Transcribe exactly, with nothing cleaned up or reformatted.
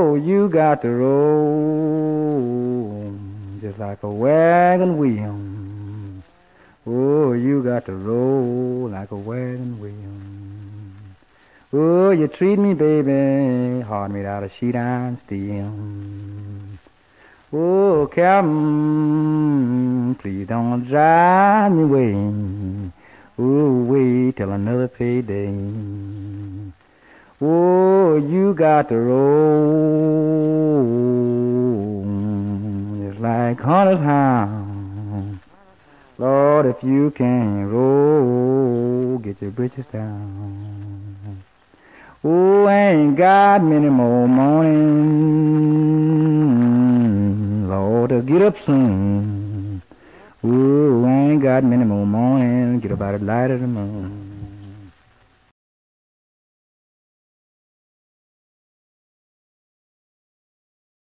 Oh, you got to roll just like a wagon wheel. Oh, you got to roll like a wagon wheel. Oh, you treat me, baby, heart made out of sheet iron steel. Oh, Captain, please don't drive me away. Oh, wait till another payday. Oh, you got to roll just like hunter's hound. Lord, if you can't roll, get your britches down. Oh, I ain't got many more mornings, Lord, to get up soon. Oh, I ain't got many more mornings, get up by the light of the moon.